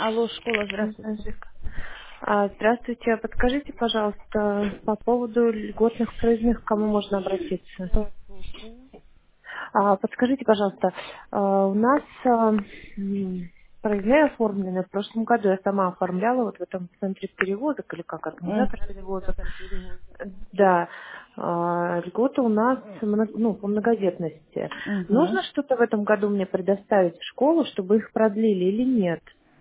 Алло, школа, здравствуйте. Мгм. Здравствуйте. Подскажите, пожалуйста, по поводу льготных проездных, к кому можно обратиться? Да, слушаю. Подскажите, пожалуйста, у нас проездные оформлены в прошлом году. Я сама оформляла вот в этом центре перевозок, или как, организатор перевозок. Организатор перевоза. Да, льготы у нас по многодетности. Угу. Нужно что-то в этом году мне предоставить в школу, чтобы их продлили или нет?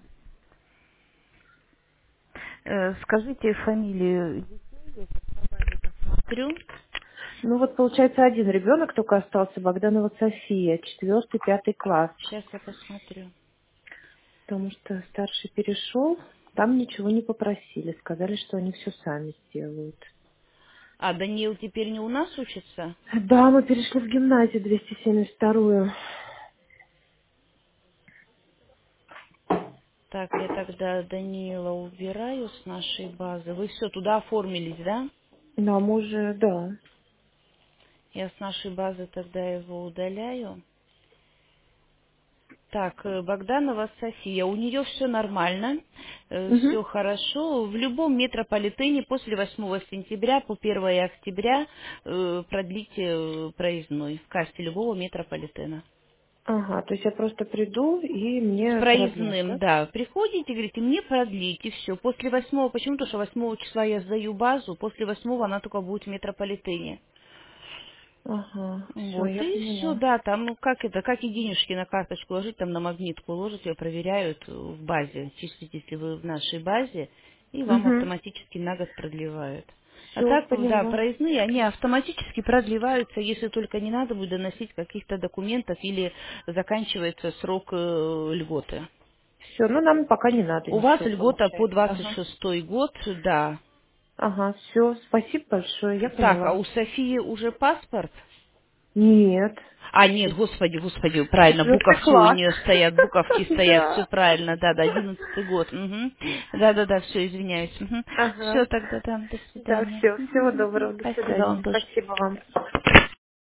Скажите фамилию. Смотрю. Ну вот получается один ребенок только остался, Богданова София, 4-5 класс. Сейчас я посмотрю. Потому что старший перешел, там ничего не попросили, сказали, что они все сами сделают. А, Даниил теперь не у нас учится? Да, мы перешли в гимназию 272-ю. Так, я тогда Даниила убираю с нашей базы. Вы все туда оформились, да? Нам уже, да. Я с нашей базы тогда его удаляю. Так, Богданова София, у нее все нормально, Мгм. все хорошо. В любом метрополитене после 8 сентября по 1 октября продлите проездной в кассе любого метрополитена. Ага, то есть я просто приду и С мне продлят, проездным, да? да, приходите, говорите, мне продлить, и все. После 8, почему? Потому что 8 числа я сдаю базу, после 8 она только будет в метрополитене. Ага, все, Вот, я и все, поняла. да, там, ну, как это, как и денежки на карточку ложить, там на магнитку ложить, ее проверяют в базе, числите, если вы в нашей базе, и вам Угу. автоматически на год продлевают. А Все, так, да, поняла. проездные, они автоматически продлеваются, если только не надо будет доносить каких-то документов или заканчивается срок льготы. Все, ну нам пока не надо У вас ничего, льгота по получается. двадцать Ага. шестой год, да. Ага, все, спасибо большое, я Так, а поняла. у Софии уже паспорт? Нет. А, нет, господи, господи, правильно, 4 буковки у класс. нее стоят, буковки стоят, все Да. правильно, да, 11 год. Мгм. Да, все, извиняюсь. Все Ага. тогда, да, до Да, свидания. все. Всего доброго. До Спасибо вам свидания. тоже. Спасибо вам.